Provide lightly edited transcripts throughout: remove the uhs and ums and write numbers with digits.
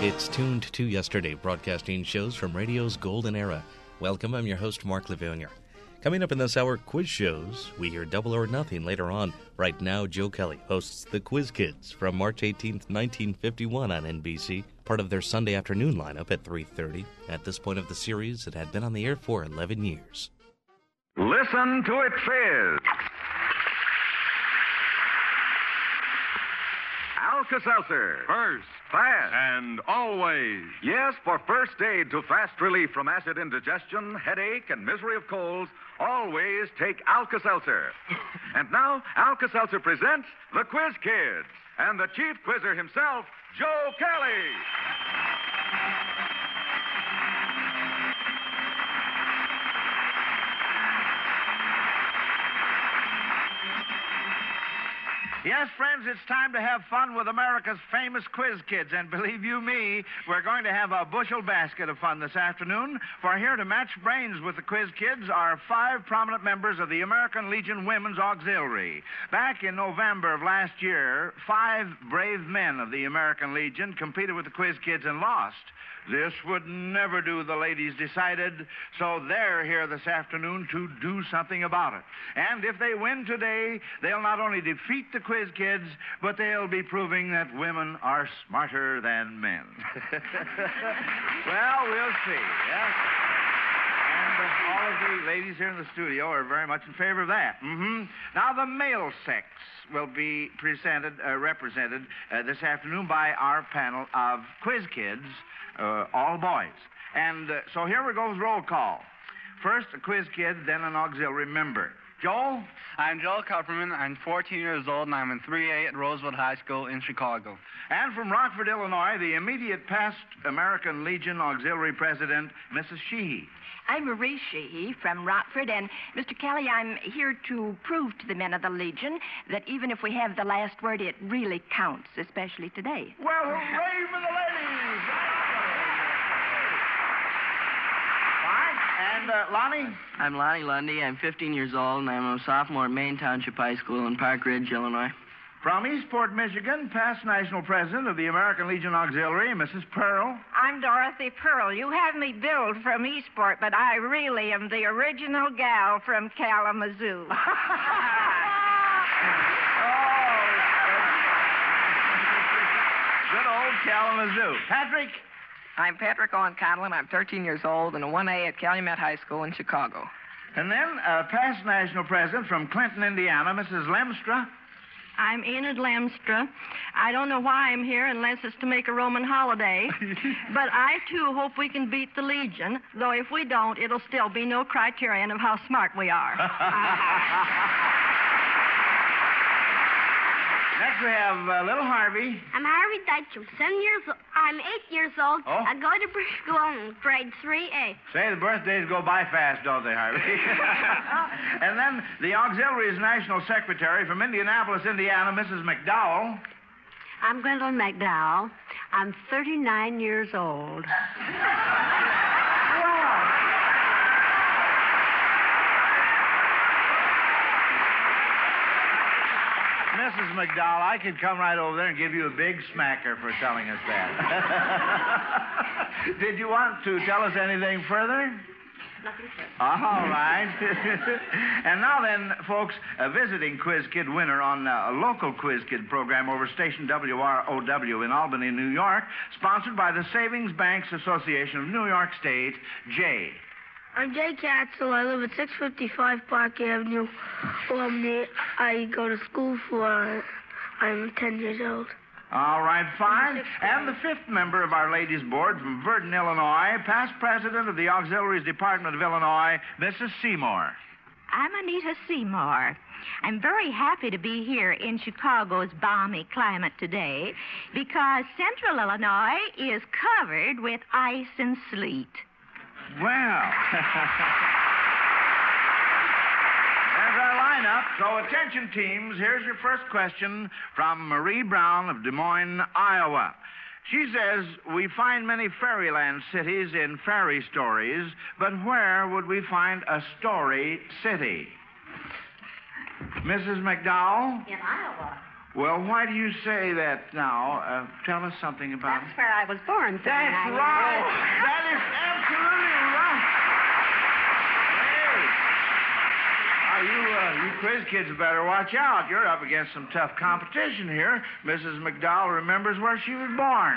It's tuned to yesterday, broadcasting shows from radio's golden era. Welcome, I'm your host, Mark Levonier. Coming up in this hour, quiz shows. We hear Double or Nothing later on. Right now, Joe Kelly hosts the Quiz Kids from March 18th, 1951 on NBC, part of their Sunday afternoon lineup at 3:30. At this point of the series, it had been on the air for 11 years. Listen to it fizz. Alka-Seltzer. First. Fast. And always. Yes, for first aid to fast relief from acid indigestion, headache, and misery of colds, always take Alka-Seltzer. And now, Alka-Seltzer presents the Quiz Kids and the chief quizzer himself, Joe Kelly. Yes, friends, it's time to have fun with America's famous Quiz Kids. And believe you me, we're going to have a bushel basket of fun this afternoon. For here to match brains with the Quiz Kids are 5 prominent members of the American Legion Women's Auxiliary. Back in November of last year, 5 brave men of the American Legion competed with the Quiz Kids and lost. This would never do, the ladies decided, so they're here this afternoon to do something about it. And if they win today, they'll not only defeat the Quiz Kids, but they'll be proving that women are smarter than men. Well, we'll see, yes? And all of the ladies here in the studio are very much in favor of that. Now, the male sex will be represented this afternoon by our panel of Quiz Kids, all boys. And so here we go with roll call. First, a Quiz Kid, then an auxiliary member. Joel? I'm Joel Kupperman. I'm 14 years old, and I'm in 3A at Rosewood High School in Chicago. And from Rockford, Illinois, the immediate past American Legion Auxiliary President, Mrs. Sheehy. I'm Marie Sheehy from Rockford, and Mr. Kelly, I'm here to prove to the men of the Legion that even if we have the last word, it really counts, especially today. Well, hooray for the ladies! And Lonnie? I'm Lonnie Lundy. I'm 15 years old, and I'm a sophomore at Maine Township High School in Park Ridge, Illinois. From Eastport, Michigan, past national president of the American Legion Auxiliary, Mrs. Pearl. I'm Dorothy Pearl. You have me billed from Eastport, but I really am the original gal from Kalamazoo. Good old Kalamazoo. Patrick? I'm Patrick Owen Conlon. I'm 13 years old and a 1A at Calumet High School in Chicago. And then past national president from Clinton, Indiana, Mrs. Lemstra. I'm Enid Lemstra. I don't know why I'm here unless it's to make a Roman holiday. But I, too, hope we can beat the Legion, though if we don't, it'll still be no criterion of how smart we are. Next we have little Harvey. I'm Harvey Deitchel, 7 years old. I'm 8 years old. Oh. I go to school in grade 3A. Say, the birthdays go by fast, don't they, Harvey? And then the auxiliary's national secretary from Indianapolis, Indiana, Mrs. McDowell. I'm Gwendolyn McDowell. I'm 39 years old. Mrs. McDowell, I could come right over there and give you a big smacker for telling us that. Did you want to tell us anything further? Nothing further. All right. And now then, folks, a visiting Quiz Kid winner on a local Quiz Kid program over station WROW in Albany, New York, sponsored by the Savings Banks Association of New York State, Jay. I'm Jay Katzel. I live at 655 Park Avenue, Albany. I go to school I'm 10 years old. All right, fine. And the 5th member of our ladies' board from Virden, Illinois, past president of the Auxiliaries Department of Illinois, Mrs. Seymour. I'm Anita Seymour. I'm very happy to be here in Chicago's balmy climate today because central Illinois is covered with ice and sleet. Well, there's our lineup. So attention, teams. Here's your first question from Marie Brown of Des Moines, Iowa. She says, we find many fairyland cities in fairy stories, but where would we find a story city? Mrs. McDowell? In Iowa. Well, why do you say that now? Tell us something about That's where I was born. That's right. That is absolutely right. Hey. You quiz kids better watch out. You're up against some tough competition here. Mrs. McDowell remembers where she was born.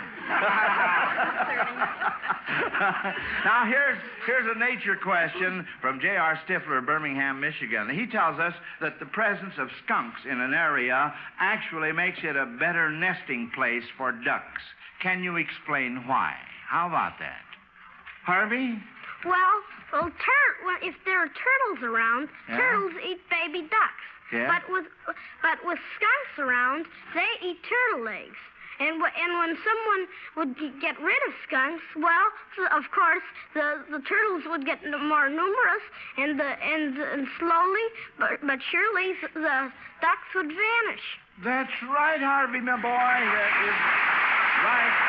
Now, here's a nature question from J.R. Stifler, Birmingham, Michigan. He tells us that the presence of skunks in an area actually makes it a better nesting place for ducks. Can you explain why? How about that? Harvey? Well, if there are turtles around, Yeah. turtles eat baby ducks. Yeah. But with skunks around, they eat turtle eggs. And when someone would get rid of skunks, well, of course, the turtles would get more numerous, and slowly but surely the ducks would vanish. That's right, Harvey, my boy. That is right.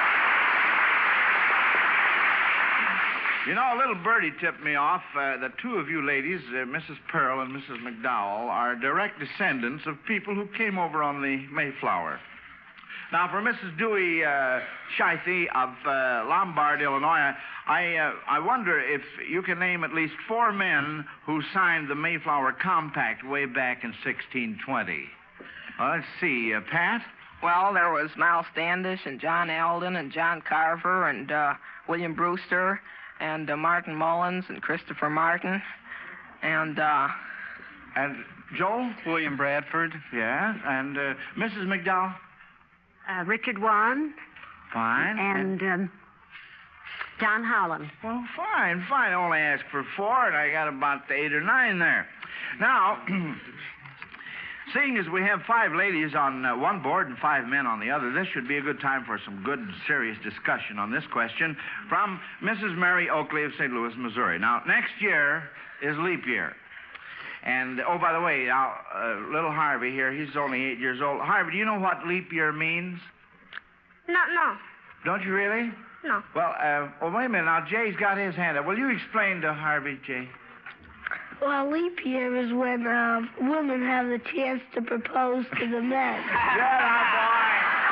You know, a little birdie tipped me off that two of you ladies, Mrs. Pearl and Mrs. McDowell, are direct descendants of people who came over on the Mayflower. Now, for Mrs. Dewey Scheithe of Lombard, Illinois, I wonder if you can name at least 4 men who signed the Mayflower Compact way back in 1620. Well, let's see, Pat? Well, there was Miles Standish and John Alden and John Carver and William Brewster and Martin Mullins and Christopher Martin and Joel? William Bradford. Yeah, and Mrs. McDowell? Richard Warren. Fine. And John Holland. Well, fine. I only asked for 4, and I got about 8 or 9 there. Now, seeing as we have 5 ladies on one board and 5 men on the other, this should be a good time for some good, serious discussion on this question from Mrs. Mary Oakley of St. Louis, Missouri. Now, next year is leap year. And, oh, by the way, now, little Harvey here, he's only 8 years old. Harvey, do you know what leap year means? No. Don't you really? No. Well, wait a minute. Now, Jay's got his hand up. Will you explain to Harvey, Jay? Well, leap year is when women have the chance to propose to the men. Get up, boy.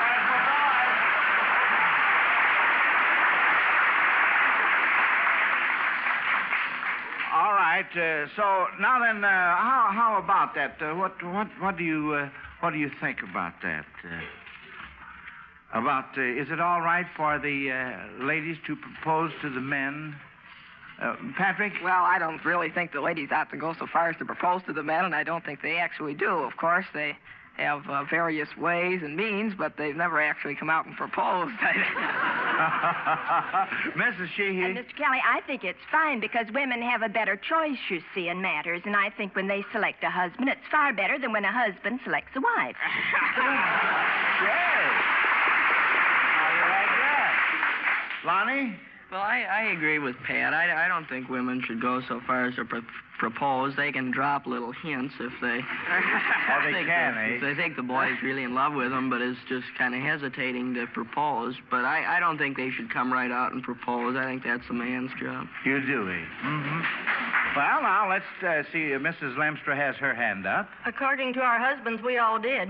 All right. So now then, how about that? What do you think about that? Is it all right for the ladies to propose to the men? Patrick? Well, I don't really think the ladies ought to go so far as to propose to the men, and I don't think they actually do. Of course, they have various ways and means, but they've never actually come out and proposed. Mrs. Sheehy? And Mr. Kelly, I think it's fine because women have a better choice, you see, in matters. And I think when they select a husband, it's far better than when a husband selects a wife. Yes. How do you like that? Lonnie? Well, I agree with Pat. I don't think women should go so far as to propose. They can drop little hints if they... If they think the boy's really in love with them, but is just kind of hesitating to propose. But I don't think they should come right out and propose. I think that's a man's job. You do, eh? Mm-hmm. Well, now, let's see. Mrs. Lemstra has her hand up. According to our husbands, we all did.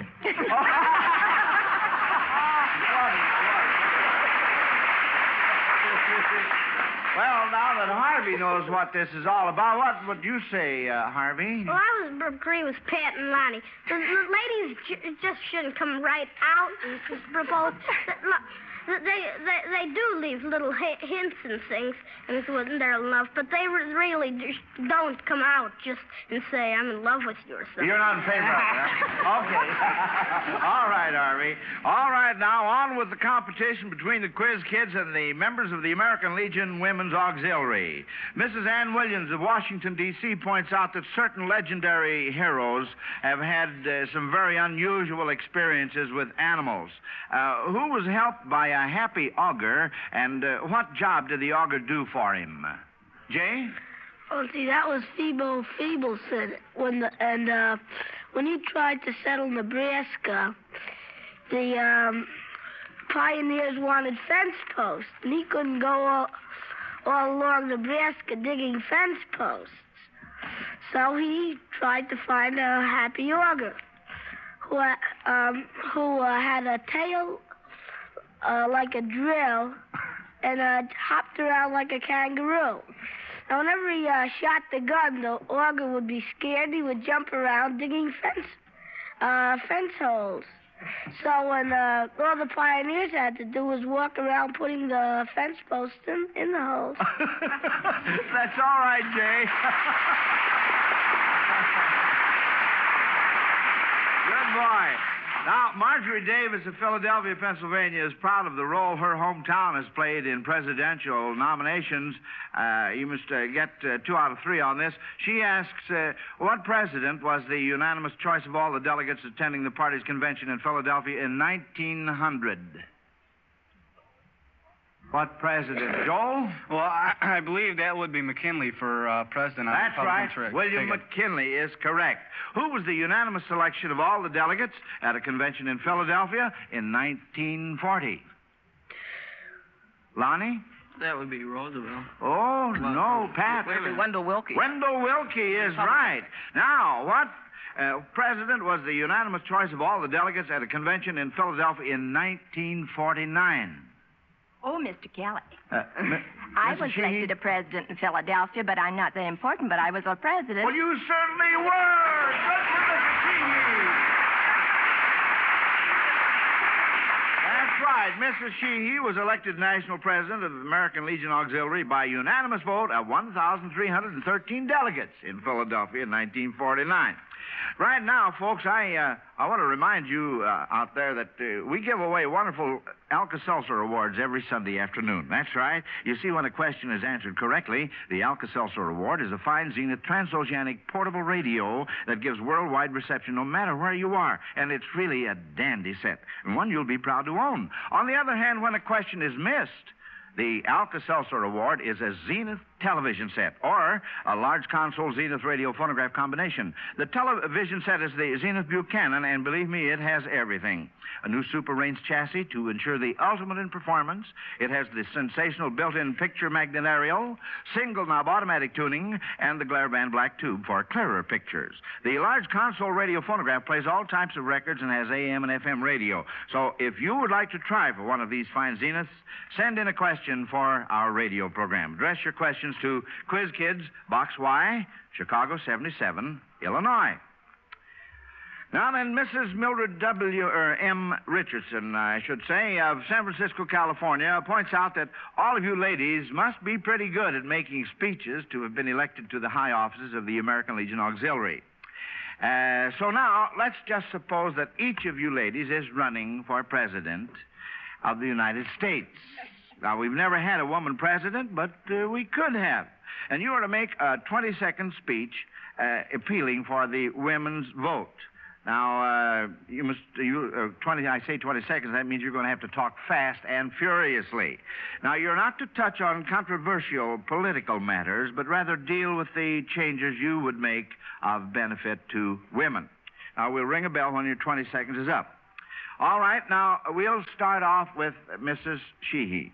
Well, now that Harvey knows what this is all about, what would you say, Harvey? Well, I would agree with Pat and Lonnie. The ladies just shouldn't come right out and propose. They do leave little hints and things, and it's when they're in love, but they really just don't come out just and say, I'm in love with you or something. You're not in favor of that? Okay. All right, Harvey. All right, now on with the competition between the quiz kids and the members of the American Legion Women's Auxiliary. Mrs. Ann Williams of Washington, D.C. points out that certain legendary heroes have had some very unusual experiences with animals. Who was helped by a happy augur, and what job did the augur do for him? Jay? Oh, see, that was Phoebo Feebleson. When he tried to settle Nebraska, the pioneers wanted fence posts, and he couldn't go all along Nebraska digging fence posts. So he tried to find a happy augur who had a tail like a drill and hopped around like a kangaroo. Now, whenever he shot the gun, the auger would be scared. He would jump around digging fence holes. So when all the pioneers had to do was walk around putting the fence posts in the holes. That's all right, Jay. Good boy. Now, Marjorie Davis of Philadelphia, Pennsylvania, is proud of the role her hometown has played in presidential nominations. You must get 2 out of 3 on this. She asks, what president was the unanimous choice of all the delegates attending the party's convention in Philadelphia in 1900? What president, Joel? Well, I believe that would be McKinley for president. That's right. William McKinley is correct. Who was the unanimous selection of all the delegates at a convention in Philadelphia in 1940? Lonnie? That would be Roosevelt. Oh, no, Pat. Wendell Willkie. Wendell Willkie is right. Now, what president was the unanimous choice of all the delegates at a convention in Philadelphia in 1949? Oh, Mr. Kelly. I was elected a president in Philadelphia, but I'm not that important, but I was a president. Well, you certainly were. Good for Mrs. Sheehy. That's right. Mrs. Sheehy was elected national president of the American Legion Auxiliary by unanimous vote of 1,313 delegates in Philadelphia in 1949. Right now, folks, I want to remind you out there that we give away wonderful Alka-Seltzer awards every Sunday afternoon. That's right. You see, when a question is answered correctly, the Alka-Seltzer award is a fine Zenith transoceanic portable radio that gives worldwide reception no matter where you are. And it's really a dandy set, and one you'll be proud to own. On the other hand, when a question is missed, the Alka-Seltzer Award is a Zenith television set or a large console Zenith radio phonograph combination. The television set is the Zenith Buchanan, and believe me, it has everything. A new Super Range chassis to ensure the ultimate in performance. It has the sensational built-in picture magnet aerial, single knob automatic tuning, and the glare band black tube for clearer pictures. The large console radio phonograph plays all types of records and has AM and FM radio. So if you would like to try for one of these fine Zeniths, send in a question for our radio program. Address your questions to Quiz Kids, Box Y, Chicago 77, Illinois. Now then, Mrs. Mildred M. Richardson, I should say, of San Francisco, California, points out that all of you ladies must be pretty good at making speeches to have been elected to the high offices of the American Legion Auxiliary. So now, let's just suppose that each of you ladies is running for president of the United States. Now, we've never had a woman president, but we could have. And you are to make a 20-second speech appealing for the women's vote. Now, I say 20 seconds, that means you're going to have to talk fast and furiously. Now, you're not to touch on controversial political matters, but rather deal with the changes you would make of benefit to women. Now, we'll ring a bell when your 20 seconds is up. All right, now, we'll start off with Mrs. Sheehy.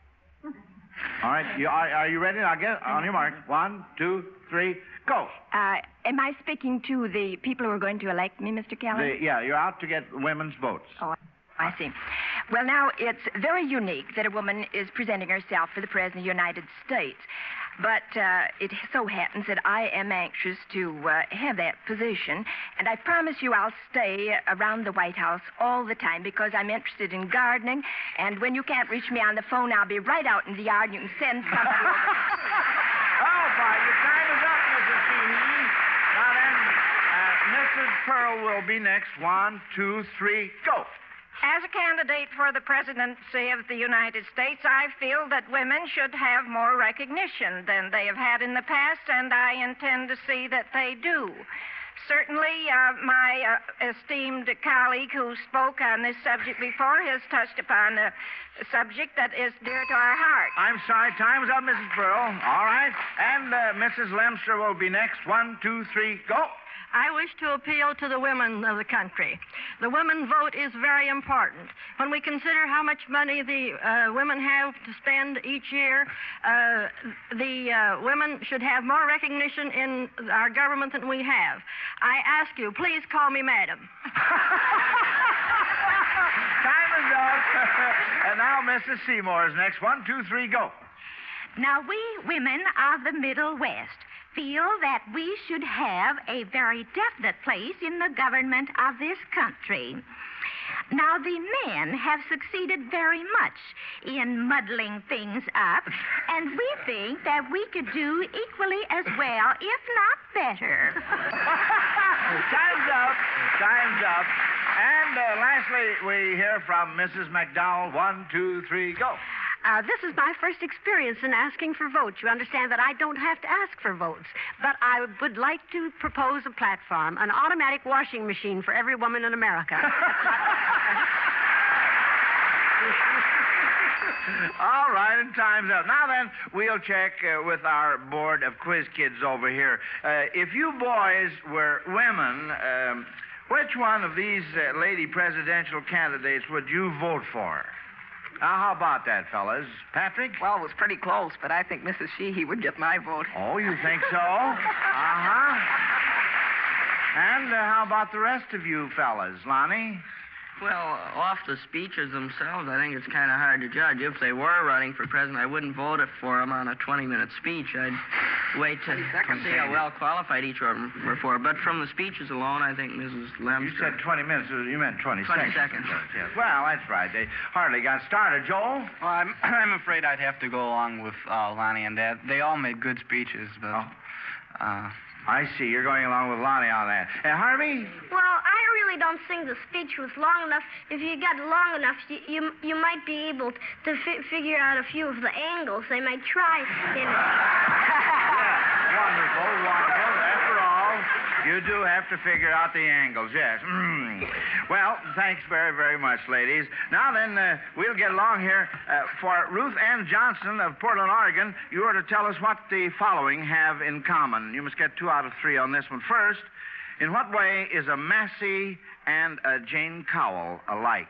All right, are you ready? I'll get on your mark. 1, 2, 3, go. Am I speaking to the people who are going to elect me, Mr. Kelly? Yeah, you're out to get women's votes. Oh, I see. Well, now, it's very unique that a woman is presenting herself for the President of the United States. But it so happens that I am anxious to have that position, and I promise you I'll stay around the White House all the time because I'm interested in gardening, and when you can't reach me on the phone, I'll be right out in the yard and you can send somebody over. Oh, fine. Your time is up, Mrs. Sheehy. Now then, Mrs. Pearl will be next. 1, 2, 3, go. As a candidate for the presidency of the United States, I feel that women should have more recognition than they have had in the past, and I intend to see that they do. Certainly, my esteemed colleague who spoke on this subject before has touched upon a subject that is dear to our heart. I'm sorry, time's up, Mrs. Pearl. All right. And Mrs. Lemster will be next. 1, 2, 3, go. I wish to appeal to the women of the country. The women vote is very important. When we consider how much money the women have to spend each year, the women should have more recognition in our government than we have. I ask you, please call me madam. Time is up. And now Mrs. Seymour's next. 1, 2, 3, go. Now, we women of the Middle West feel that we should have a very definite place in the government of this country. Now, the men have succeeded very much in muddling things up, and we think that we could do equally as well, if not better. Time's up. Time's up. And lastly, we hear from Mrs. McDowell. 1, 2, 3, go. This is my first experience in asking for votes. You understand that I don't have to ask for votes. But I would like to propose a platform, an automatic washing machine for every woman in America. All right, and time's up. Now then, we'll check with our board of quiz kids over here. If you boys were women, which one of these lady presidential candidates would you vote for? How about that, fellas? Patrick? Well, it was pretty close, but I think Mrs. Sheehy would get my vote. Oh, you think so? Uh-huh. And how about the rest of you fellas? Lonnie? Well, off the speeches themselves, I think it's kind of hard to judge. If they were running for president, I wouldn't vote it for them on a 20-minute speech. I'd wait to see how well qualified each of them were for. But from the speeches alone, I think Mrs. Lemstra... You said 20 minutes. You meant 20 seconds. 20 seconds. Yes. Well, that's right. They hardly got started. Joel? Well, I'm afraid I'd have to go along with Lonnie and Dad. They all made good speeches, but... I see. You're going along with Lonnie on that. Harvey? Well, I really don't think the speech was long enough. If you got long enough, you might be able to figure out a few of the angles. They might try. Wonderful, wonderful. After all, you do have to figure out the angles, yes. Well, thanks very, very much, ladies. Now then, we'll get along here. For Ruth Ann Johnson of Portland, Oregon, you are to tell us what the following have in common. You must get 2 out of 3 on this one. First, in what way is a Massey and a Jane Cowell alike?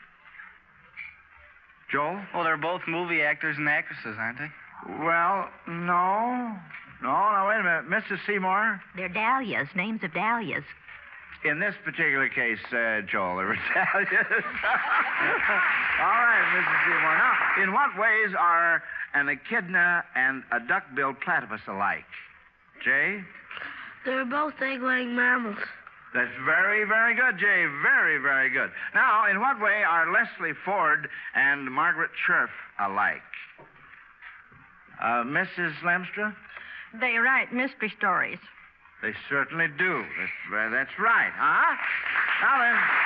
Joel? Well, they're both movie actors and actresses, aren't they? Well, no. No, wait a minute. Mrs. Seymour? They're dahlias, names of dahlias. In this particular case, Joel, they were dahlias. All right, Mrs. Seymour. Now, in what ways are an echidna and a duck-billed platypus alike? Jay? They're both egg-laying mammals. That's very, very good, Jay. Very, very good. Now, in what way are Leslie Ford and Margaret Scherf alike? Mrs. Lemstra? They write mystery stories. They certainly do. That's right, huh? Now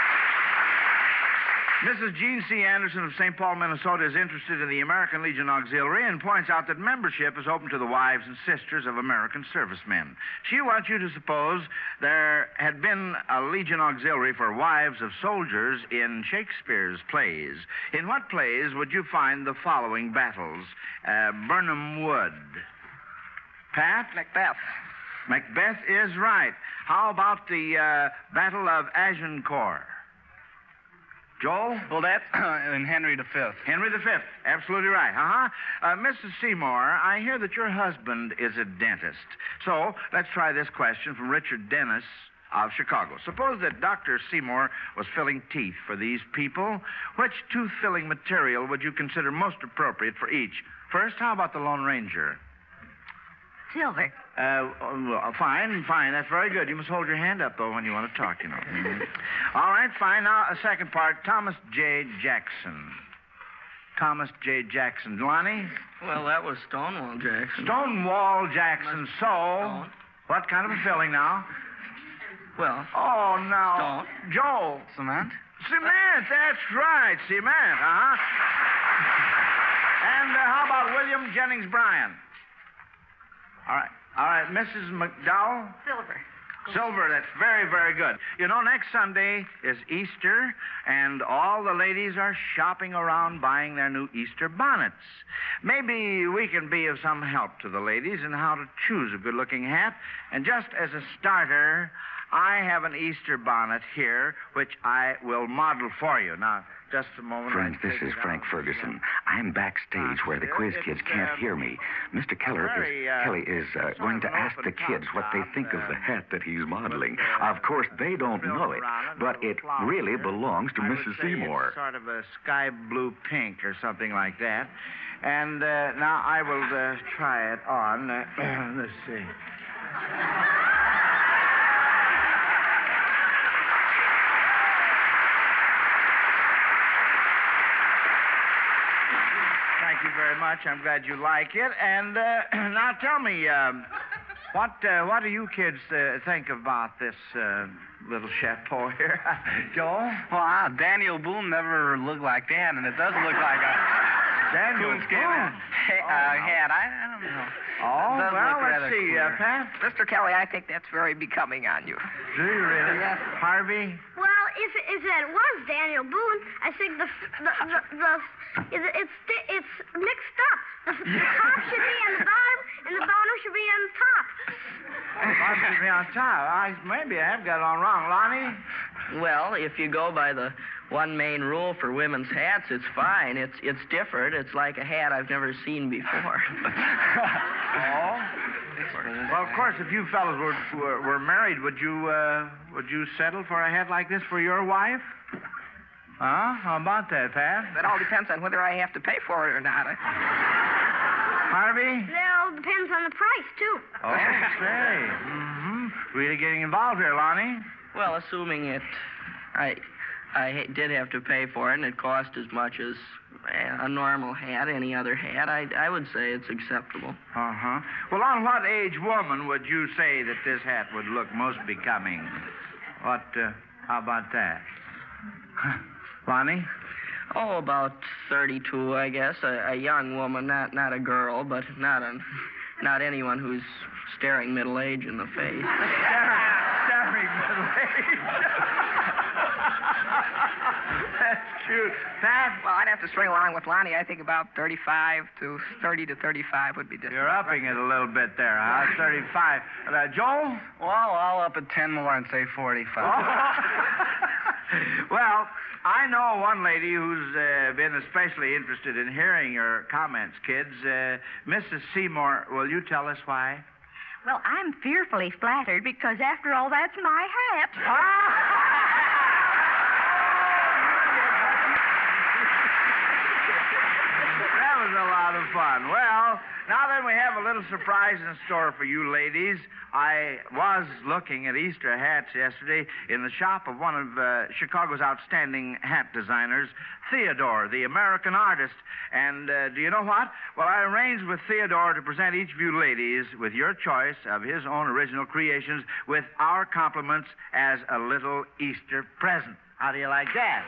then, Mrs. Jean C. Anderson of St. Paul, Minnesota is interested in the American Legion Auxiliary and points out that membership is open to the wives and sisters of American servicemen. She wants you to suppose there had been a Legion Auxiliary for wives of soldiers in Shakespeare's plays. In what plays would you find the following battles? Birnam Wood. Pat? Macbeth. Macbeth is right. How about the Battle of Agincourt? Joel? Well, that's in Henry V. Henry V. Absolutely right. Mrs. Seymour, I hear that your husband is a dentist. So let's try this question from Richard Dennis of Chicago. Suppose that Dr. Seymour was filling teeth for these people. Which tooth-filling material would you consider most appropriate for each? First, how about the Lone Ranger? Silver. Fine. That's very good. You must hold your hand up, though, when you want to talk, you know. All right, fine. Now, a second part. Thomas J. Jackson. Thomas J. Jackson. Lonnie? Well, that was Stonewall Jackson. Stonewall Jackson. So, what kind of a filling now? Well... Oh, no. Stone. Joel. Cement? Cement. That's right. Cement, And how about William Jennings Bryan? All right, Mrs. McDowell? Silver, that's very, very good. You know, next Sunday is Easter, and all the ladies are shopping around buying their new Easter bonnets. Maybe we can be of some help to the ladies in how to choose a good-looking hat. And just as a starter, I have an Easter bonnet here, which I will model for you. Now, just a moment. Friends, this is Frank Ferguson. I'm backstage where the quiz kids can't hear me. Mr. Kelly is going to ask the kids what they think of the hat that he's modeling. Of course, they don't know it, but it really belongs to Mrs. Seymour. It's sort of a sky blue pink or something like that. And now I will try it on. Let's see. Thank you very much. I'm glad you like it. And now tell me, what do you kids think about this little chapeau here? Joel? Well, Daniel Boone never looked like that, and it does look like a Daniel Boone hat. I don't know. Oh, well, let's see, Pat. Mr. Kelly, I think that's very becoming on you. Do you really? Yes. Harvey? Well, if it was Daniel Boone, I think it's mixed up. The top should be on the bottom, and the bottom should be on top. The bottom should be on top. Maybe I have got it all wrong. Lonnie? Well, if you go by the one main rule for women's hats, it's fine. It's different. It's like a hat I've never seen before. Oh? Well, of course, if you fellas were married, would you settle for a hat like this for your wife? Huh? How about that, Pat? That all depends on whether I have to pay for it or not. Harvey? That all depends on the price, too. Oh, say. Mm-hmm. Really getting involved here, Lonnie? Well, assuming I did have to pay for it, and it cost as much as a normal hat, any other hat, I would say it's acceptable. Uh-huh. Well, on what age woman would you say that this hat would look most becoming? How about that? Lonnie? Oh, about 32, I guess. A young woman, not a girl, but not anyone who's staring middle age in the face. Staring middle age. That's cute. Pat? Well, I'd have to string along with Lonnie. I think about 30 to 35 would be different. You're upping it a little bit there, huh? 35. Joel? Well, I'll up it 10 more and say 45. Well, I know one lady who's been especially interested in hearing your comments, kids. Mrs. Seymour, will you tell us why? Well, I'm fearfully flattered because, after all, that's my hat. That was a lot of fun. Well, now then, we have a little surprise in store for you ladies. I was looking at Easter hats yesterday in the shop of one of Chicago's outstanding hat designers, Theodore, the American artist. And do you know what? Well, I arranged with Theodore to present each of you ladies with your choice of his own original creations with our compliments as a little Easter present. How do you like that?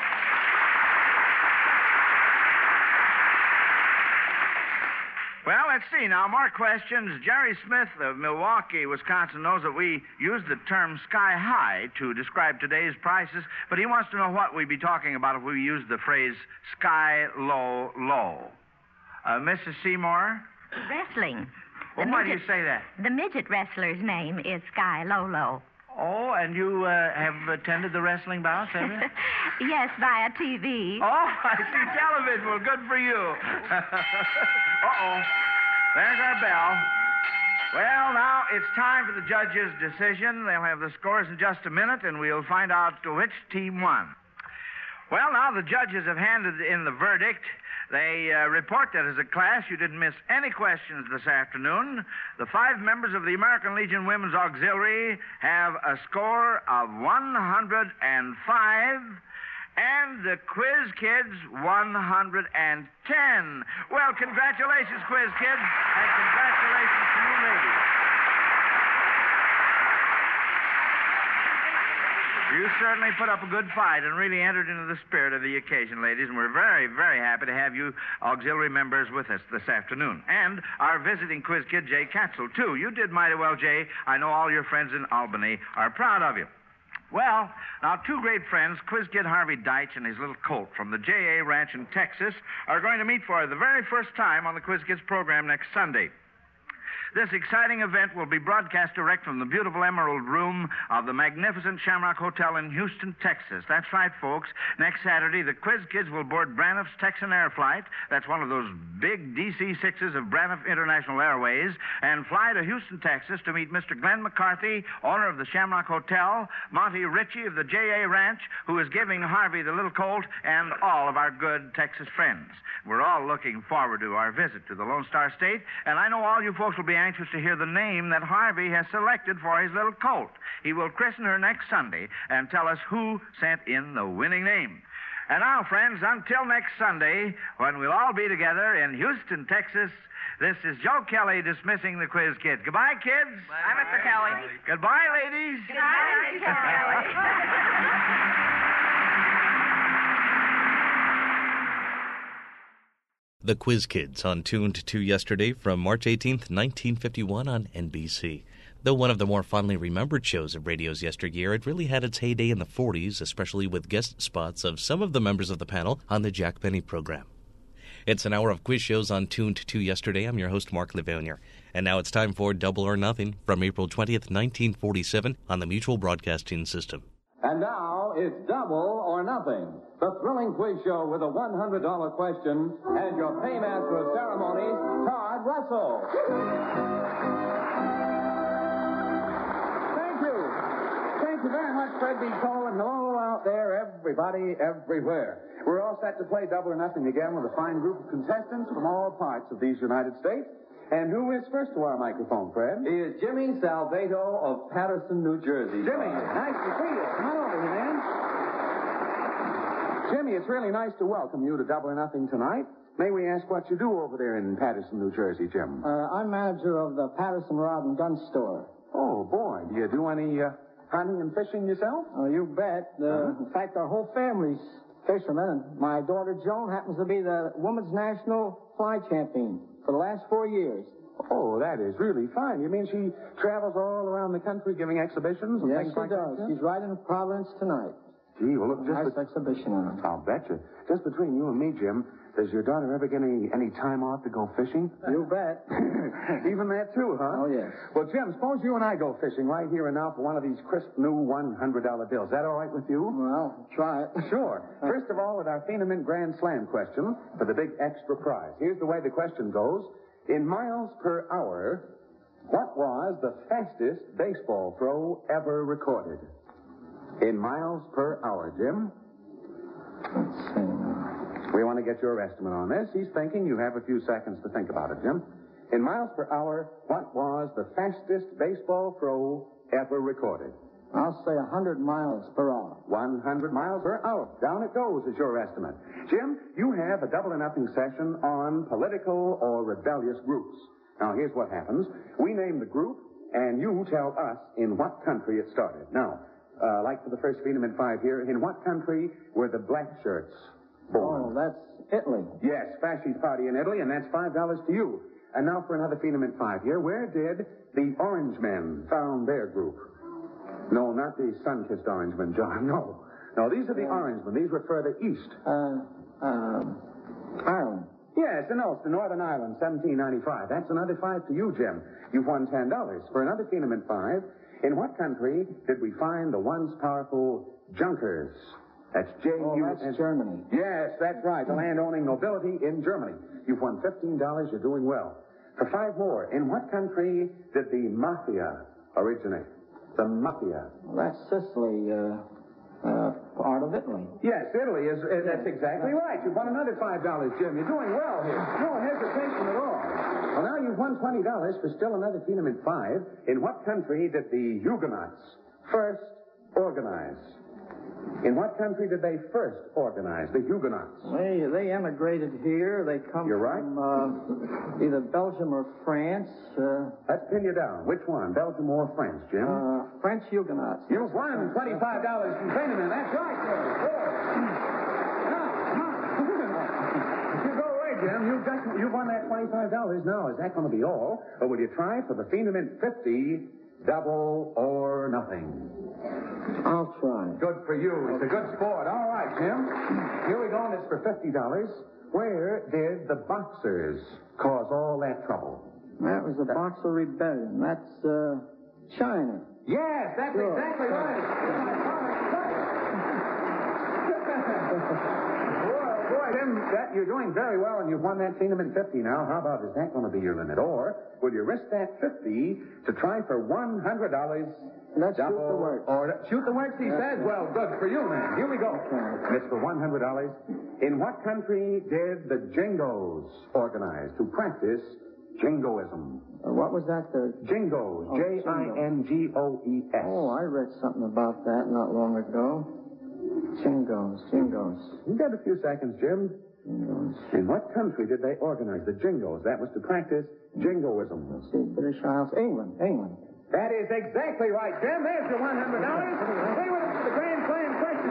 Well, let's see. Now, more questions. Jerry Smith of Milwaukee, Wisconsin, knows that we use the term sky high to describe today's prices, but he wants to know what we'd be talking about if we used the phrase sky low, low. Mrs. Seymour? Wrestling. Well, why do you say that? The midget wrestler's name is Sky Lolo. Oh, and you have attended the wrestling bouts, have you? Yes, via TV. Oh, I see television. Well, good for you. Uh-oh. There's our bell. Well, now it's time for the judges' decision. They'll have the scores in just a minute, and we'll find out which team won. Well, now the judges have handed in the verdict. They report that as a class, you didn't miss any questions this afternoon. The 5 members of the American Legion Women's Auxiliary have a score of 105, and the Quiz Kids 110. Well, congratulations, Quiz Kids, and congratulations to you ladies. You certainly put up a good fight and really entered into the spirit of the occasion, ladies, and we're very, very happy to have you auxiliary members with us this afternoon. And our visiting quiz kid, Jay Katzel, too. You did mighty well, Jay. I know all your friends in Albany are proud of you. Well, now, 2 great friends, Quiz Kid Harvey Deitch and his little colt from the J.A. Ranch in Texas, are going to meet for the very first time on the Quiz Kids program next Sunday. This exciting event will be broadcast direct from the beautiful Emerald Room of the magnificent Shamrock Hotel in Houston, Texas. That's right, folks. Next Saturday, the Quiz Kids will board Braniff's Texan Air Flight. That's one of those big DC-6s of Braniff International Airways, and fly to Houston, Texas to meet Mr. Glenn McCarthy, owner of the Shamrock Hotel, Monty Ritchie of the J.A. Ranch, who is giving Harvey the Little Colt, and all of our good Texas friends. We're all looking forward to our visit to the Lone Star State, and I know all you folks will be anxious to hear the name that Harvey has selected for his little colt. He will christen her next Sunday and tell us who sent in the winning name. And now, friends, until next Sunday, when we'll all be together in Houston, Texas, this is Joe Kelly dismissing the Quiz Kids. Goodbye, kids. Bye, Mr. Kelly. Goodbye, ladies. Goodbye, Mr. Kelly. The Quiz Kids on Tuned to Yesterday from March 18th, 1951 on NBC. Though one of the more fondly remembered shows of radio's yesteryear, it really had its heyday in the 40s, especially with guest spots of some of the members of the panel on the Jack Benny program. It's an hour of quiz shows on Tuned to Yesterday. I'm your host, Mark Livonia. And now it's time for Double or Nothing from April 20th, 1947 on the Mutual Broadcasting System. And now it's Double or Nothing, the thrilling quiz show with a $100 question and your paymaster of ceremonies, Todd Russell. Thank you very much, Fred B. Cole, and hello out there, everybody, everywhere. We're all set to play Double or Nothing again with a fine group of contestants from all parts of these United States. And who is first to our microphone, Fred? He is Jimmy Salvato of Patterson, New Jersey. Jimmy, nice to see you. Come on over here, man. Jimmy, it's really nice to welcome you to Double or Nothing tonight. May we ask what you do over there in Patterson, New Jersey, Jim? I'm manager of the Patterson Rod and Gun Store. Oh, boy. Do you do any hunting and fishing yourself? Oh, you bet. In fact, our whole family's fishermen, and my daughter Joan happens to be the women's national fly champion for the last 4 years. Oh, that is really fine. You mean she travels all around the country giving exhibitions and things like that? Yes, she does. She's right in Providence tonight. Gee, well, look, nice exhibition on her. I'll bet you. Just between you and me, Jim, does your daughter ever get any time off to go fishing? You bet. Even that, too, huh? Oh, yes. Well, Jim, suppose you and I go fishing right here and now for one of these crisp new $100 bills. Is that all right with you? Well, try it. Sure. First of all, with our Phenomen Grand Slam question for the big extra prize. Here's the way the question goes. In miles per hour, what was the fastest baseball throw ever recorded? In miles per hour, Jim? Let's see. We want to get your estimate on this. He's thinking. You have a few seconds to think about it, Jim. In miles per hour, what was the fastest baseball throw ever recorded? I'll say 100 miles per hour. 100 miles per hour. Down it goes is your estimate. Jim, you have a Double or Nothing session on political or rebellious groups. Now, here's what happens. We name the group, and you tell us in what country it started. Now, like for the first Phenomen 5 here, in what country were the Black Shirts born? Oh, that's Italy. Yes, Fascist Party in Italy, and that's $5 to you. And now for another Phenomen 5 here. Where did the Orange Men found their group? No, not the sun-kissed Orangemen, John. No, these are the Orangemen. These were further east. Ireland. Yes, in Ulster, Northern Ireland, 1795. That's another $5 to you, Jim. You've won $10. For another Phenomen 5, in what country did we find the once powerful Junkers? That's J-U-S. Oh, that's Germany. Yes, that's right. The land-owning nobility in Germany. You've won $15. You're doing well. For 5 more, in what country did the Mafia originate? The Mafia. Well, that's Sicily, part of Italy. Yes, Italy is. That's exactly right. You've won another $5, Jim. You're doing well here. No hesitation at all. Well, now you've won $20 for still another Phenomen 5. In what country did the Huguenots first organize? In what country did they first organize, the Huguenots? They emigrated here. They come from either Belgium or France. Let's pin you down. Which one, Belgium or France, Jim? French Huguenots. You've won $25 from Phenomen. That's right, sir. Now, you go away, Jim. You've won that $25. Now, is that going to be all? Or will you try for the Phenomen 50, Double or Nothing? I'll try. Good for you. It's a good sport. All right, Jim. Here we go, and it's for $50. Where did the Boxers cause all that trouble? That was the Boxer Rebellion. That's, China. Yes, that's exactly right. Boy, Tim, you're doing very well, and you've won that Phenomen 50 now. How about, is that going to be your limit? Or will you risk that 50 to try for $100? Let's shoot the works. Or shoot the works, he says. Well, good for you, man. Here we go. Okay. It's for $100. In what country did the Jingos organize to practice Jingoism? What was that? The Jingos. Jingoes. Oh, I read something about that not long ago. Jingos. You got a few seconds, Jim. Jingos. In what country did they organize the Jingos? That was to practice Jingoism. Let's see, British Isles. England. That is exactly right, Jim. There's your $100. Stay with us for the Grand Slam question.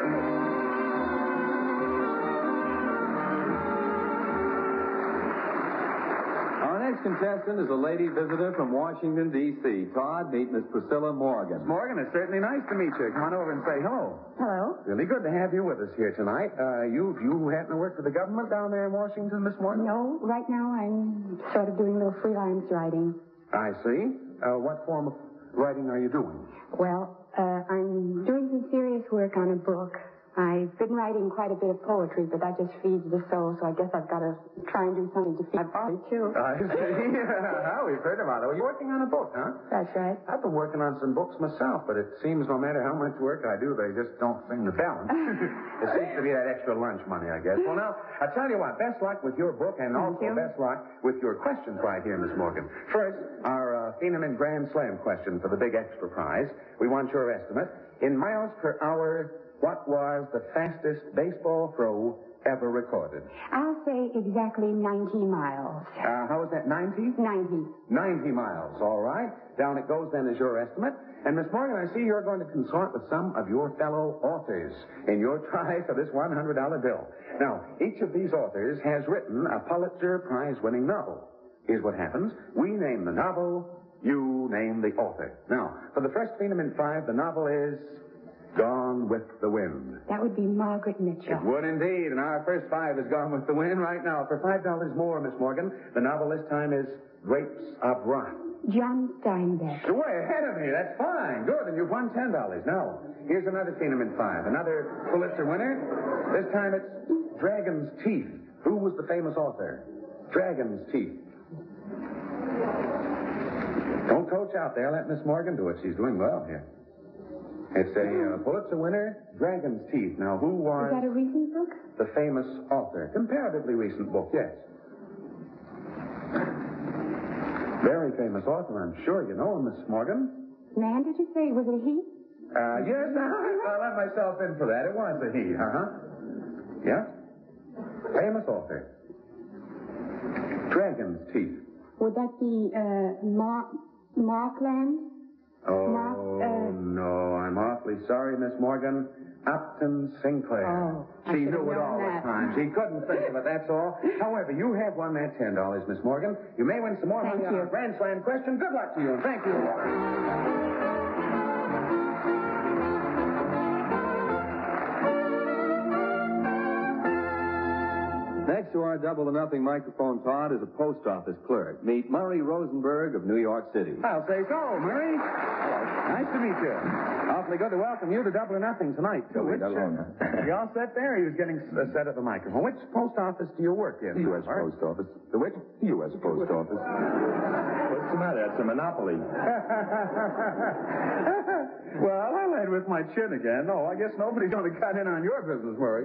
Our next contestant is a lady visitor from Washington, D.C. Todd, meet Miss Priscilla Morgan. Miss Morgan, it's certainly nice to meet you. Come on over and say hello. Hello. Really good to have you with us here tonight. You happen to work for the government down there in Washington, Miss Morgan? No, right now I'm sort of doing a little freelance writing. I see. What form of writing are you doing? Well, I'm doing some serious work on a book. I've been writing quite a bit of poetry, but that just feeds the soul, so I guess I've got to try and do something to feed my body, too. I see. We've heard about it. Well, you're working on a book, huh? That's right. I've been working on some books myself, but it seems no matter how much work I do, they just don't seem to balance. It seems to be that extra lunch money, I guess. Well, now, I tell you what, best luck with your book, and also best luck with your questions right here, Miss Morgan. First, our Phenomen Grand Slam question for the big extra prize. We want your estimate. In miles per hour, what was the fastest baseball throw ever recorded? I'll say exactly 90 miles. How is that, 90? 90. 90 miles, all right. Down it goes then as your estimate. And Miss Morgan, I see you're going to consort with some of your fellow authors in your try for this $100 bill. Now, each of these authors has written a Pulitzer Prize-winning novel. Here's what happens. We name the novel, you name the author. Now, for the first Phenomen 5, the novel is Gone with the Wind. That would be Margaret Mitchell. It would indeed, and our first 5 is Gone with the Wind right now. For $5 more, Miss Morgan, the novel this time is Grapes of Wrath. John Steinbeck. You're way ahead of me. That's fine. Good, and you've won $10. Now, here's another Phenomen 5. Another Pulitzer winner. This time it's Dragon's Teeth. Who was the famous author? Dragon's Teeth. Don't coach out there. Let Miss Morgan do it. She's doing well here. It's a Pulitzer winner, Dragon's Teeth. Now, who was... Is that a recent book? The famous author. Comparatively recent book, yes. Very famous author, I'm sure you know him, Miss Morgan. Man, did you say? Was it a he? Yes, I let myself in for that. It was a he, Yeah? Famous author. Dragon's Teeth. Would that be, Markland? Oh, no. I'm awfully sorry, Miss Morgan. Upton Sinclair. Oh, she knew it all the time. She couldn't think of it, that's all. However, you have won that $10, Miss Morgan. You may win some more money on our Grand Slam question. Good luck to you, and thank you. Next to our Double or Nothing microphone, Todd, is a post office clerk. Meet Murray Rosenberg of New York City. I'll say so, Murray. Nice to meet you. Awfully good to welcome you to Double or Nothing tonight. You all set there? He was getting set at the microphone. Which post office do you work in? The U.S. Post Office. The which? The U.S. Post Office. What's the matter? It's a monopoly. Well, I led with my chin again. No, I guess nobody's going to cut in on your business, Murray.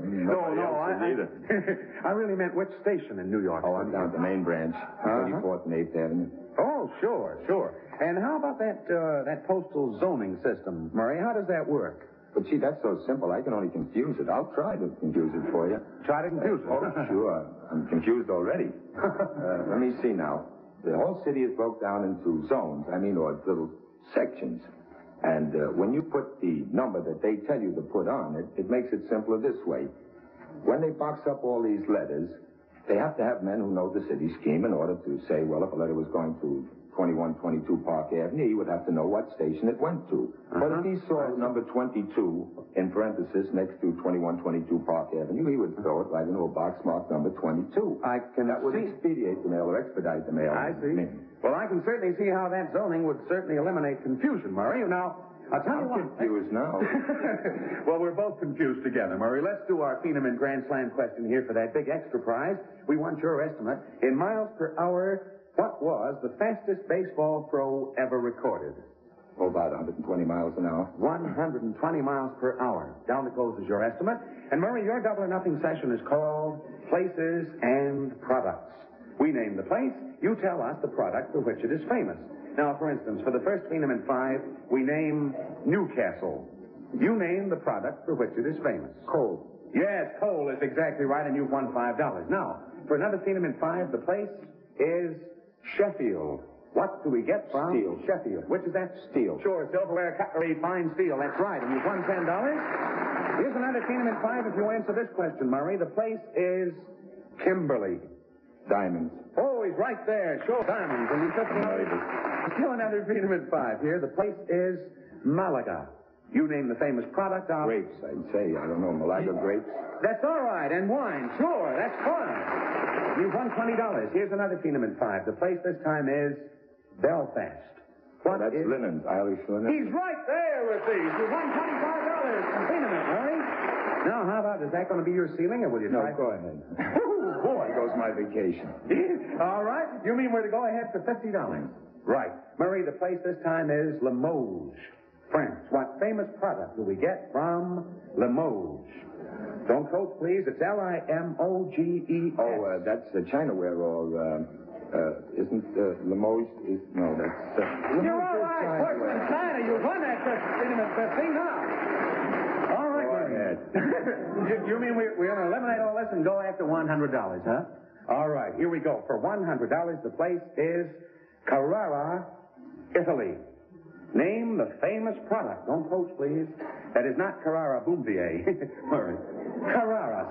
I really meant which station in New York? Oh, I'm down at the main branch, 34th and 8th Avenue. Oh, sure. And how about that postal zoning system, Murray? How does that work? But, gee, that's so simple. I can only confuse it. I'll try to confuse it for you. Try to confuse it? Oh, sure. I'm confused already. Let me see now. The whole city is broke down into zones, or little sections. And when you put the number that they tell you to put on it, it makes it simpler this way. When they box up all these letters, they have to have men who know the city scheme in order to say, well, if a letter was going to 2122 Park Avenue, he would have to know what station it went to. But if he saw number 22 in parenthesis next to 2122 Park Avenue, he would throw it right into a box marked number 22. That would expedite the mail or expedite the mail. I see. Well, I can certainly see how that zoning would certainly eliminate confusion, Murray. Now, I'll tell you what. I'm confused now. Well, we're both confused together, Murray. Let's do our Phenomen Grand Slam question here for that big extra prize. We want your estimate. In miles per hour, what was the fastest baseball throw ever recorded? Oh, about 120 miles an hour. 120 miles per hour. Down it goes is your estimate. And, Murray, your double or nothing session is called Places and Products. We name the place. You tell us the product for which it is famous. Now, for instance, for the first Phenomen 5, we name Newcastle. You name the product for which it is famous. Coal. Yes, coal is exactly right, and you've won $5. Now, for another Phenomen 5, the place is Sheffield. What do we get from Steel. Sheffield? Which is that? Steel. Sure, silverware, cutlery, fine steel. That's right, and you've won $10. Here's another Phenomen 5 if you answer this question, Murray. The place is Kimberly. Diamonds. Oh, he's right there. Sure, diamonds. And you took still another Phenomen 5 here. The place is Malaga. You name the famous product of... Grapes, I'd say. I don't know, Malaga grapes. That's all right. And wine. Sure, that's fun. You've won $20. Here's another Phenomen 5. The place this time is Belfast. What that's is... linens, Irish linen. He's right there with these. You've won $25 from Phenomen, Murray. Now, how about, is that going to be your ceiling, or will you try... No, go ahead. Oh, boy. There goes my vacation. All right. You mean we're to go ahead for $50? Right. Murray, the place this time is Limoges, France. What famous product do we get from Limoges? Don't coach, please. It's Limoges. Oh, that's Chinaware or... isn't Limoges... No, that's... You're all right. Portland, China. You won that Phenomen 15 now. All right. Go ahead. You mean we're going to eliminate all this and go after $100, huh? All right. Here we go. For $100, the place is Carrara, Italy. Name the famous product. Don't coach, please. That is not Carrara Bouvier. Murray. Carrara.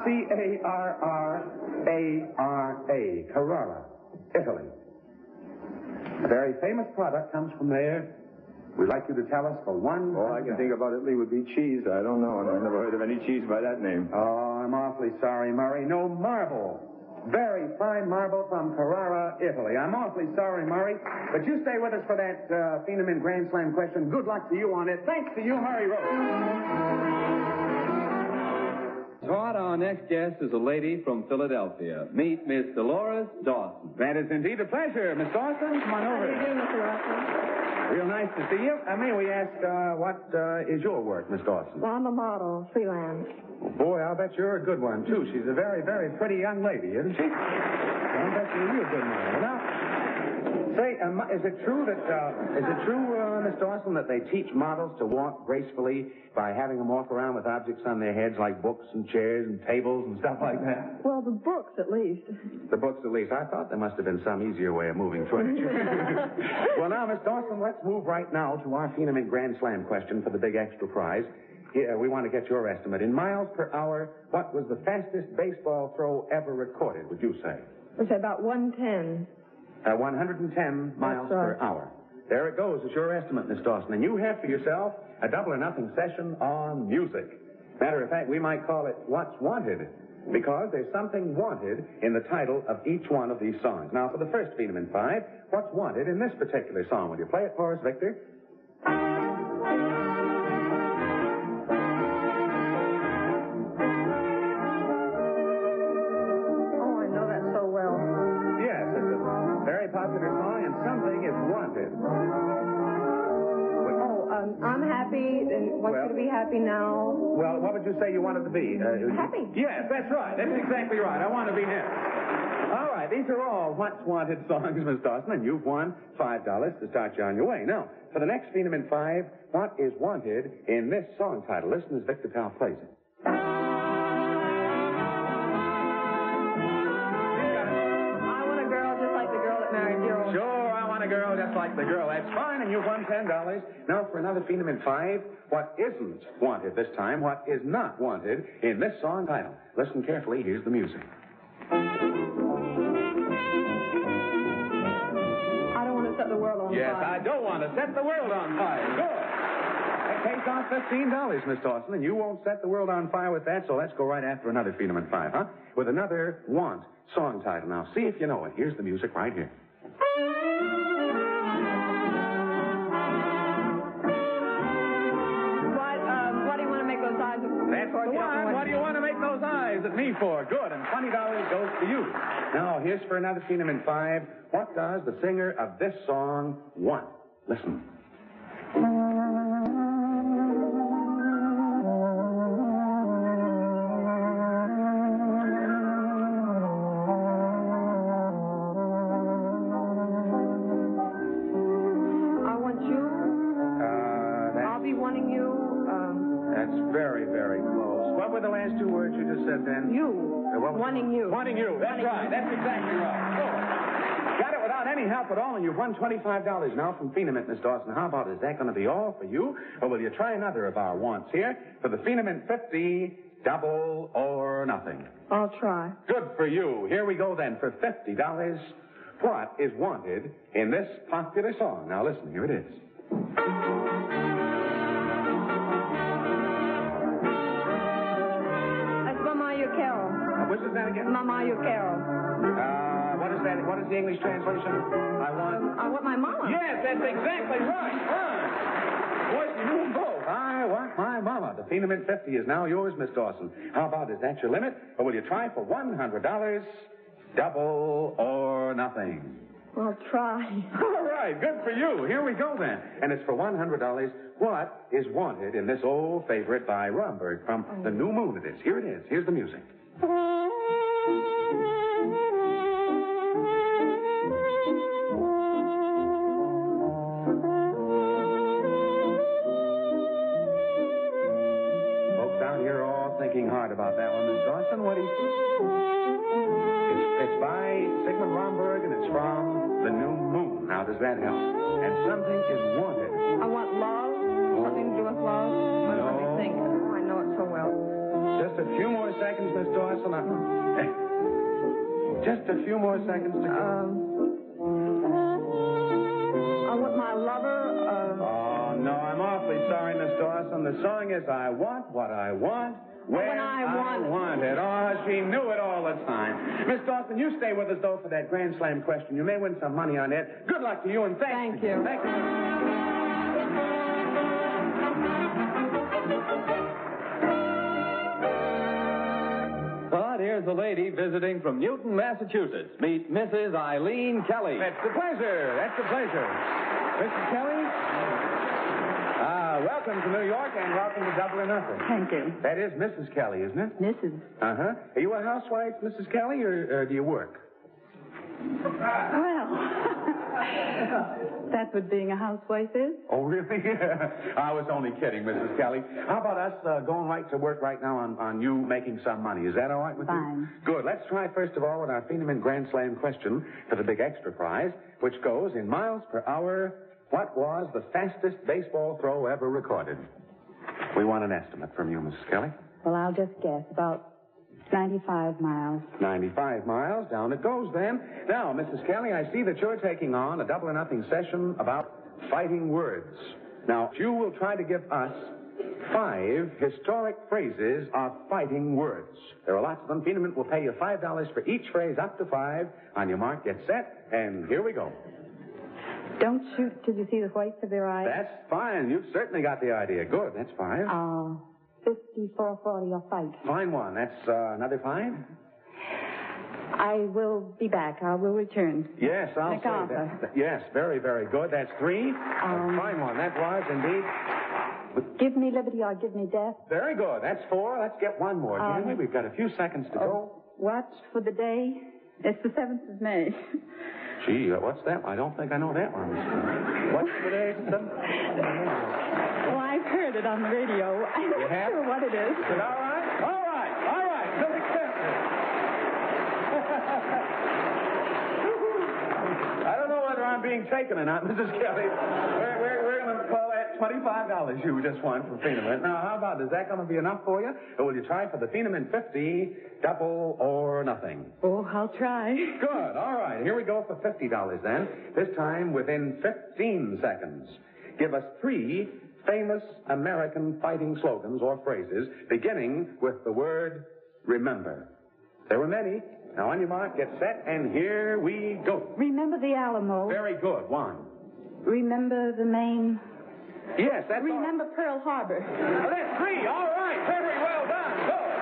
C-A-R-R-A-R-A. Carrara, Italy. A very famous product comes from there. We'd like you to tell us for $100. All I can think about Italy would be cheese. I don't know, and I've never heard of any cheese by that name. Oh, I'm awfully sorry, Murray. No marble. Very fine marble from Carrara, Italy. I'm awfully sorry, Murray, but you stay with us for that Phenomen Grand Slam question. Good luck to you on it. Thanks to you, Murray Rose. Todd, our next guest is a lady from Philadelphia. Meet Miss Dolores Dawson. That is indeed a pleasure, Miss Dawson. Come on over. How are you doing, Mr. Russell? Real nice to see you. May we ask, what is your work, Miss Dawson? Well, I'm a model, freelance. Oh, boy, I'll bet you're a good one, too. She's a very, very pretty young lady, isn't she? I'll bet you're a real good model. Now, say, is it true, Miss Dawson, that they teach models to walk gracefully by having them walk around with objects on their heads like books and chairs and tables and stuff like that? Well, the books, at least. The books, at least. I thought there must have been some easier way of moving furniture. Well, now, Miss Dawson, let's move right now to our Phenomen Grand Slam question for the big extra prize. Here, we want to get your estimate. In miles per hour, what was the fastest baseball throw ever recorded, would you say? It's about 110. 110 miles per hour. There it goes. It's your estimate, Miss Dawson. And you have for yourself a double or nothing session on music. Matter of fact, we might call it What's Wanted, because there's something wanted in the title of each one of these songs. Now, for the first Phenomen 5, what's wanted in this particular song? Will you play it for us, Victor? Popular song, and something is wanted. I'm happy and want you to be happy now. Well, what would you say you wanted to be? Happy. Yes, that's right. That's exactly right. I want to be happy. All right, these are all What's Wanted songs, Miss Dawson, and you've won $5 to start you on your way. Now, for the next Phenomen 5, what is wanted in this song title? Listen as Victor Powell plays it. Sure, I want a girl just like the girl. That's fine, and you've won $10. Now for another Phenomen 5, what isn't wanted this time, what is not wanted in this song title. Listen carefully, here's the music. I don't want to set the world on Yes, fire. I don't want to set the world on fire. Good. That pays off $15, Miss Dawson, and you won't set the world on fire with that, so let's go right after another Phenomen 5, huh? With another Want song title. Now, see if you know it. Here's the music right here. What do you want to make those eyes at? That's the one. What do you want to make those eyes at me for? Good, and $20 goes to you. Now, here's for another Phenomen 5. What does the singer of this song want? Listen. I want you. I'll be wanting you. That's very, very close. What were the last two words you just said then? You. Wanting you. Wanting you. That's right. That's exactly right. Good. Got it without any help at all, and you've won $25 now from Phenomen, Miss Dawson. How about, is that going to be all for you? Or will you try another of our wants here for the Phenomen 50 Double or Nothing? I'll try. Good for you. Here we go then for $50. What is wanted in this popular song? Now listen, here it is. That's Mama, you Carol. Which is that again? Mama, you Carol. What is that? What is the English translation? I want my mama. Yes, that's exactly right. Boys, you do them both. I want my mama. The Phenomen 50 is now yours, Miss Dawson. How about, is that your limit? Or will you try for $100? Double or nothing? I'll try. All right, good for you. Here we go then. And it's for $100. What is wanted in this old favorite by Romberg from The New Moon it is. Here it is. Here's the music. Folks down here are all thinking hard about that one. Miss Dawson, what do you think? It's by Sigmund Romberg, and it's from The New Moon. Now, does that help? And something is wanted. I want love. Something to do with love. Let me think. Oh, I know it so well. Just a few more seconds, Miss Dawson. Just a few more seconds to go. I want my lover. Oh, no, I'm awfully sorry, Miss Dawson. The song is I Want What I Want. When I want it. Oh, she knew it all the time. Miss Dawson, you stay with us, though, for that Grand Slam question. You may win some money on it. Good luck to you, and thank you. Thank you. But here's a lady visiting from Newton, Massachusetts. Meet Mrs. Eileen Kelly. That's a pleasure. That's a pleasure. Mrs. Kelly? Welcome to New York, and welcome to Double or Nothing. Thank you. That is Mrs. Kelly, isn't it? Mrs. Uh-huh. Are you a housewife, Mrs. Kelly, or do you work? Well, that's what being a housewife is. Oh, really? I was only kidding, Mrs. Kelly. How about us going right to work right now on you making some money? Is that all right with you? Fine. Good. Let's try first of all with our Phenomen Grand Slam question for the big extra prize, which goes in miles per hour. What was the fastest baseball throw ever recorded? We want an estimate from you, Mrs. Kelly. Well, I'll just guess. About 95 miles. 95 miles. Down it goes, then. Now, Mrs. Kelly, I see that you're taking on a Double or Nothing session about fighting words. Now, you will try to give us 5 historic phrases of fighting words. There are lots of them. Phenomen will pay you $5 for each phrase, up to 5. On your mark, get set, and here we go. Don't shoot till you see the whites of their eyes. That's fine. You've certainly got the idea. Good. That's 5. 54-40 or fight. Fine one. That's another 5. I will be back. I will return. Yes, I'll say that. Yes, very, very good. That's 3. Fine one. That was indeed. Give me liberty or give me death. Very good. That's 4. Let's get one more, can we? We've got a few seconds to go. Watch for the day. It's the 7th of May. Gee, what's that? I don't think I know that one. What's the day? Well, I've heard it on the radio. I'm not sure what it is. Is it all right? All right. All right. We'll accept it. I don't know whether I'm being taken or not, Mrs. Kelly. We're going to call that that $25 you just won from Phenomen. Now, how about, is that going to be enough for you? Or will you try for the Phenomen 50, double or nothing? Oh, I'll try. Good. All right. Here we go for $50 then. This time within 15 seconds. Give us 3 famous American fighting slogans or phrases beginning with the word remember. There were many. Now, on your mark, get set, and here we go. Remember the Alamo. Very good. 1. Remember the Maine. Yes, that's Remember all. Pearl Harbor. Now, that's 3. All right. Very well done.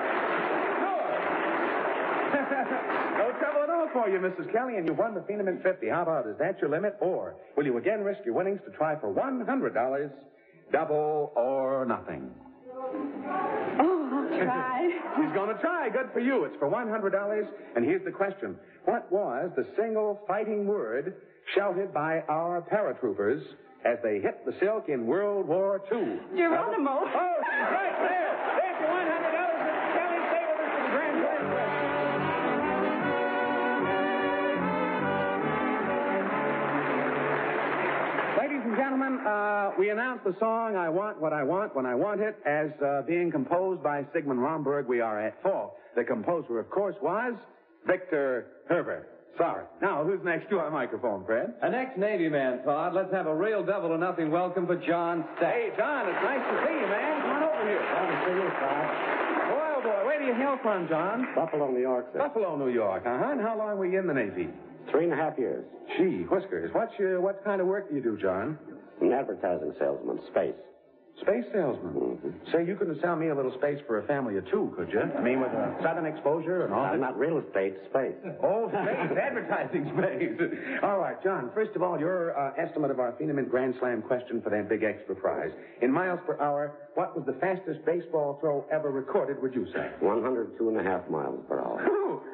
Good. No trouble at all for you, Mrs. Kelly, and you won the Phenomen 50. How about, is that your limit? Or will you again risk your winnings to try for $100, double or nothing? Oh, I'll try. She's going to try. Good for you. It's for $100. And here's the question. What was the single fighting word shouted by our paratroopers as they hit the silk in World War II? Geronimo. Oh, she's right there. There's your $100. Mrs. Kelly, stay with us for the Grand Slam. Ladies and gentlemen, we announced the song I Want What I Want When I Want It as being composed by Sigmund Romberg. We are at fault. The composer, of course, was Victor Herbert. Sorry. Now, who's next to our microphone, Fred? An ex-Navy man, Todd. Let's have a real double or nothing welcome for John Stack. Hey, John, it's nice to see you, man. Come on over here. Glad to see you, Todd. Boy, oh, boy. Where do you hail from, John? Buffalo, New York, sir. Buffalo, New York. Uh-huh. And how long were you in the Navy? 3.5 years. Gee, whiskers. What kind of work do you do, John? An advertising salesman, space. Space salesman? Mm-hmm. Say, you couldn't sell me a little space for a family of 2, could you? I mean, with a southern exposure and all that? Not real estate, space. Oh, space, advertising space. All right, John, first of all, your estimate of our Phenomen Grand Slam question for that big extra prize. In miles per hour, what was the fastest baseball throw ever recorded, would you say? 102.5 miles per hour.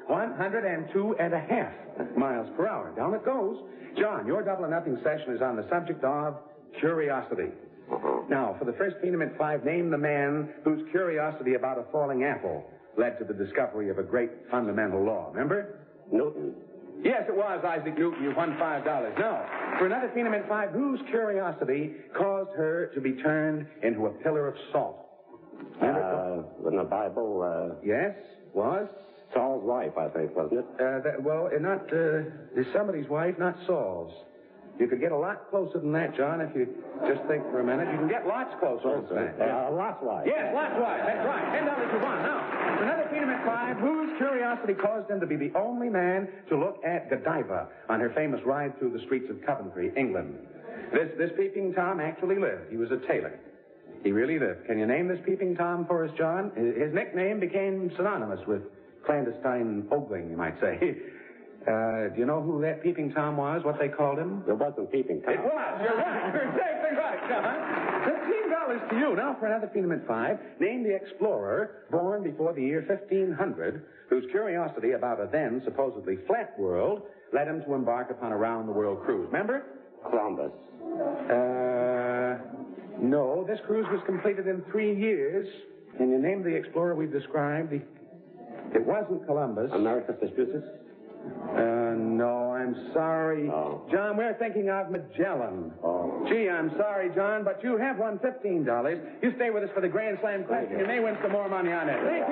102.5 miles per hour. Down it goes. John, your double or nothing session is on the subject of curiosity. Now, for the first Phenomen 5, name the man whose curiosity about a falling apple led to the discovery of a great fundamental law. Remember? Newton. Yes, it was Isaac Newton. You won $5. Now, for another Phenomen 5, whose curiosity caused her to be turned into a pillar of salt? Remember? In the Bible, Yes, was? Saul's wife, I think, wasn't it? Not somebody's wife, not Saul's. You could get a lot closer than that, John, if you just think for a minute. You can get lots closer than that. Lot's wife. Yes, Lot's wife. That's right. $10 you won. Now, for another Phenomen 5, whose curiosity caused him to be the only man to look at Godiva on her famous ride through the streets of Coventry, England? This Peeping Tom actually lived. He was a tailor. He really lived. Can you name this Peeping Tom for us, John? His nickname became synonymous with clandestine ogling, you might say. Do you know who that Peeping Tom was, what they called him? It wasn't Peeping Tom. It was. You're right. You're exactly right, John. $15 to you. Now, for another Phenomen 5, name the explorer born before the year 1500 whose curiosity about a then supposedly flat world led him to embark upon a round-the-world cruise. Remember? Columbus. No. This cruise was completed in 3 years. Can you name the explorer we've described? It wasn't Columbus. Americus Vespucius? No, I'm sorry. Oh. John, we're thinking of Magellan. Oh. Gee, I'm sorry, John, but you have won $15. You stay with us for the Grand Slam question. You may win some more money on it. Thank you.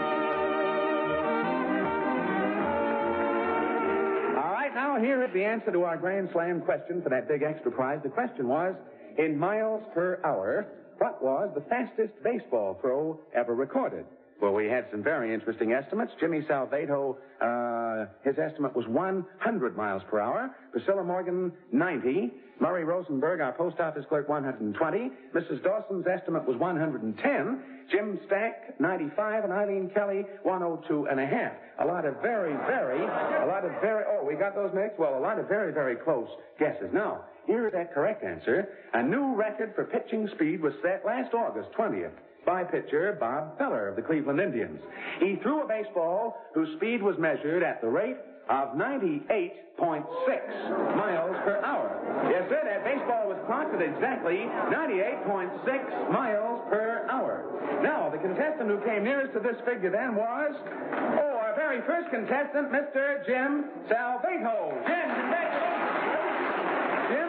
All right, now here is the answer to our Grand Slam question for that big extra prize. The question was, in miles per hour, what was the fastest baseball throw ever recorded? Well, we had some very interesting estimates. Jimmy Salvato, his estimate was 100 miles per hour. Priscilla Morgan, 90. Murray Rosenberg, our post office clerk, 120. Mrs. Dawson's estimate was 110. Jim Stack, 95. And Eileen Kelly, 102.5. A lot of very, we got those mixed? Well, a lot of very, very close guesses. Now, here is that correct answer. A new record for pitching speed was set last August 20th. By pitcher Bob Feller of the Cleveland Indians. He threw a baseball whose speed was measured at the rate of 98.6 miles per hour. Yes, sir, that baseball was clocked at exactly 98.6 miles per hour. Now, the contestant who came nearest to this figure then was, our very first contestant, Mr. Jim Salvato. Jim, congratulations. Jim,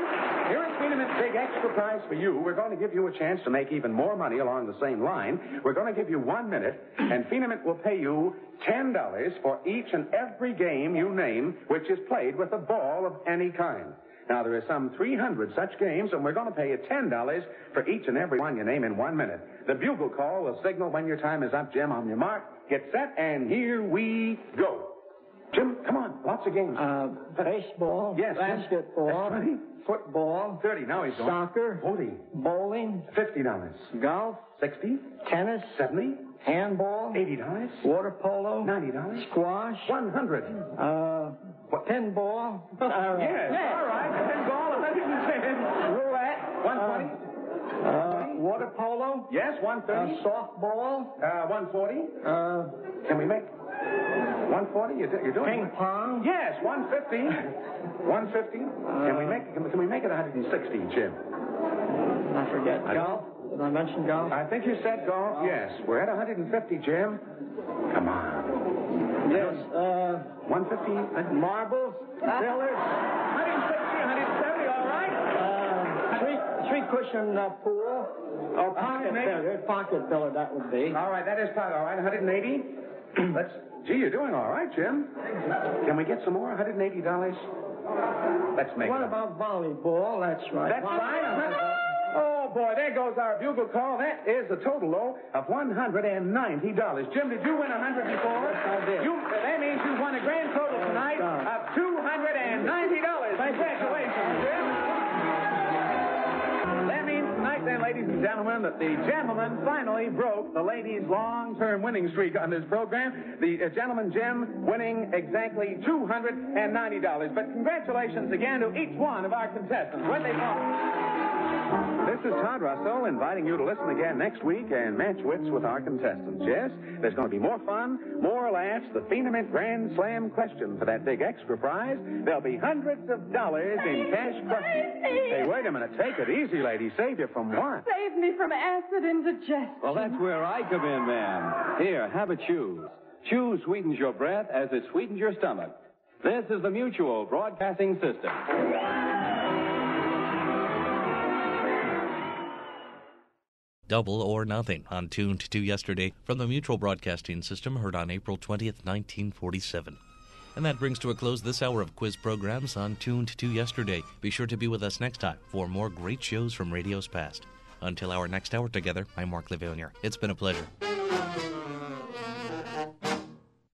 Here at Phenamit's big extra prize for you, we're going to give you a chance to make even more money along the same line. We're going to give you 1 minute, and Phenamit will pay you $10 for each and every game you name, which is played with a ball of any kind. Now, there are some 300 such games, and we're going to pay you $10 for each and every one you name in 1 minute. The bugle call will signal when your time is up, Jim. On your mark, get set, and here we go. Jim, come on. Lots of games. Baseball. Yes. Basketball. That's 20. Football. 30. Now he's going. Soccer. 40. Bowling. $50. Golf. 60. Tennis. 70. Handball. $80. Water polo. $90. Squash. 100. Pinball. Yes. All right. Pinball, 110. Roulette. 120. Water polo. Yes, 130. Softball. 140. Can we make 140? You're doing Ping pong. Yes, 150. 150. Can we make it 160, Jim? I forget. Golf. Did I mention golf? I think you said golf. Yes. We're at 150, Jim. Come on. Yes. 150. Marbles. Billiards. 160, 170. All right. Three cushion pool. Oh, Pocket billiard, that would be. All right, that is pocket. All right, 180. Gee, you're doing all right, Jim. Can we get some more? $180? Let's make it. What about volleyball? That's right. That's fine. Oh, boy, there goes our bugle call. That is a total, though, of $190. Jim, did you win 100 before? Yes, I did. That means you won a grand total tonight of $290. Congratulations, Jim. That means tonight, then, ladies and gentlemen, that the gentleman finally broke the ladies' long-term winning streak on this program. The gentleman, Jim, winning exactly $290. But congratulations again to each one of our contestants. When they fall. This is Todd Russell inviting you to listen again next week and match wits with our contestants. Yes, there's going to be more fun, more laughs, the Phenamit Grand Slam question for that big extra prize. There'll be hundreds of dollars in cash prizes. Hey, wait a minute. Take it easy, lady. Save you from what? Save me from acid indigestion. Well, that's where I come in, ma'am. Here, have a Chews. Chews sweetens your breath as it sweetens your stomach. This is the Mutual Broadcasting System. Double or Nothing on Tuned to Yesterday from the Mutual Broadcasting System, heard on April 20th, 1947. And that brings to a close this hour of quiz programs on Tuned to Yesterday. Be sure to be with us next time for more great shows from radio's past. Until our next hour together, I'm Mark Levonier. It's been a pleasure.